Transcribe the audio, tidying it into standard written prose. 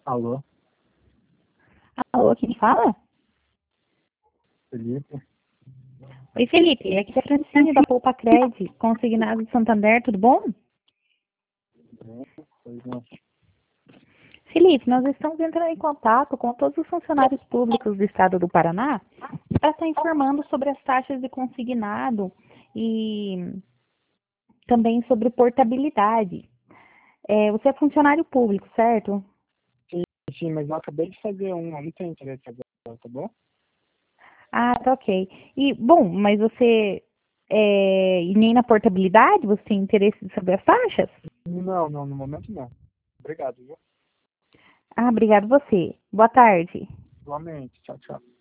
Alô, Alô, quem fala? Felipe? Oi, Felipe. Aqui é a Francine da Poupa Cred, consignado de Santander, tudo bom? Bem, pois não. Felipe, nós estamos entrando em contato com todos os funcionários públicos do estado do Paraná para estar informando sobre as taxas de consignado e também sobre portabilidade. Você é funcionário público, certo? Sim, sim, mas eu acabei de fazer um, eu não tenho interesse agora, tá bom? Ah, tá ok. E, bom, mas você, e nem na portabilidade você tem interesse de saber as taxas? Não, não, no momento não. Obrigado, viu? Ah, obrigado você. Boa tarde. Igualmente, tchau, tchau.